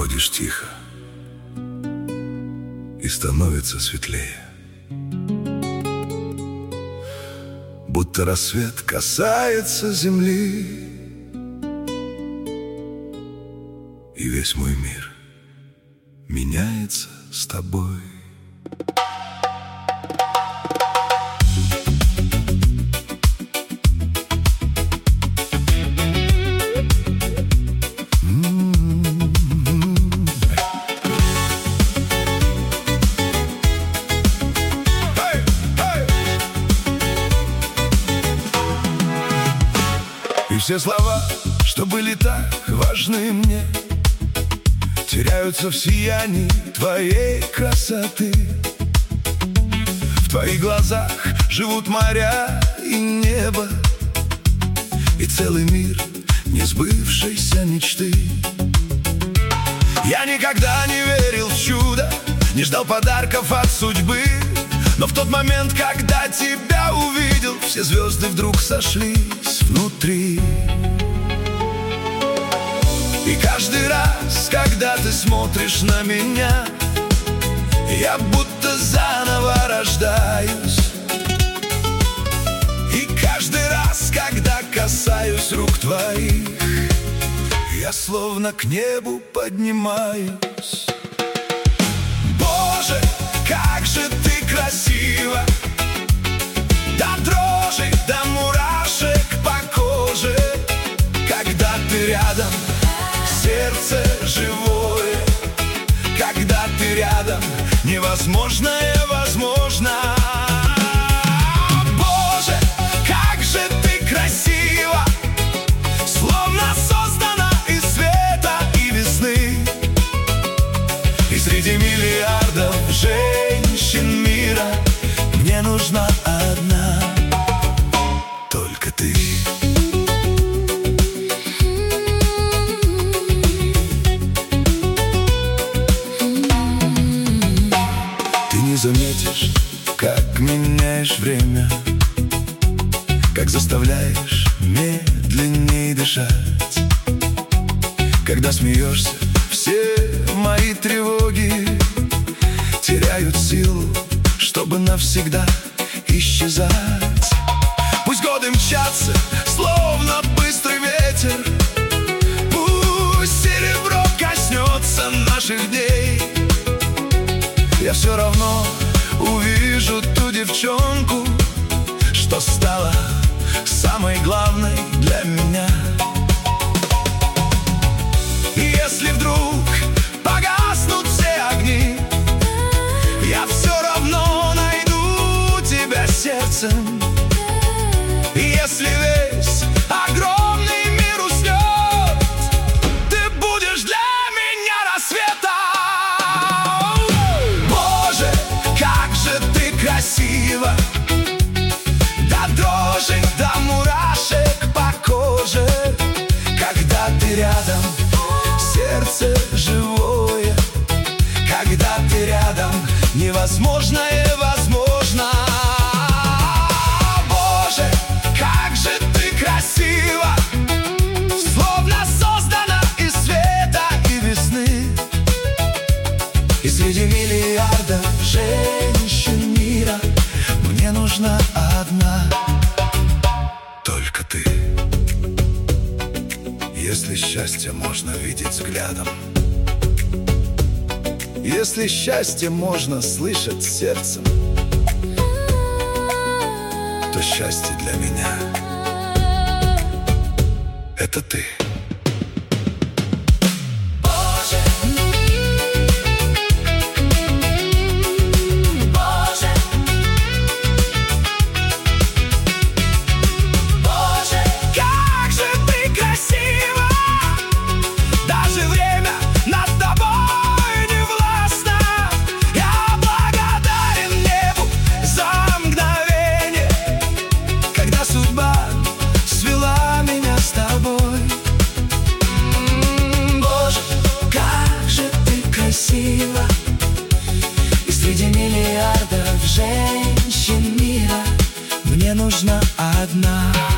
уходишь тихо, и становится светлее. Будто рассвет касается земли, и весь мой мир меняется с тобой. И все слова, что были так важны мне, теряются в сиянии твоей красоты. В твоих глазах живут моря и небо, и целый мир несбывшейся мечты. Я никогда не верил в чудо, не ждал подарков от судьбы, но в тот момент, когда тебя увидел, все звезды вдруг сошлись внутри. И каждый раз, когда ты смотришь на меня, я будто заново рождаюсь. И каждый раз, когда касаюсь рук твоих, я словно к небу поднимаюсь. Боже, как же ты красива, до дрожи, до мурашек по коже. Когда ты рядом, сердце живое. Когда ты рядом, невозможное возможно. Боже, как же ты красива, словно создана из света и весны. И среди миллиардов женщин мира мне нужна одна, только ты. Ты не заметишь, как меняешь время, как заставляешь медленнее дышать. Когда смеешься, все мои тревоги теряют силу, чтобы навсегда исчезать. Пусть годы мчатся, словно быстрый ветер, пусть серебро коснется наших дней, я все равно увижу ту девчонку, что стала самой главной для меня. И если вдруг погаснут все огни, я все равно найду тебя сердцем. И если весь огромный мир уснет, ты будешь для меня рассветом. Боже, как же ты красива, до дрожи, до мурашек по коже. Когда ты рядом, сердце живое. Когда ты рядом, невозможное возможно. Боже, как же ты красива, словно создана из света и весны. И среди миллиардов женщин мира мне нужна одна, только ты. Если счастье можно видеть взглядом, если счастье можно слышать сердцем, то счастье для меня — это ты. И среди миллиардов женщин мира мне нужна одна.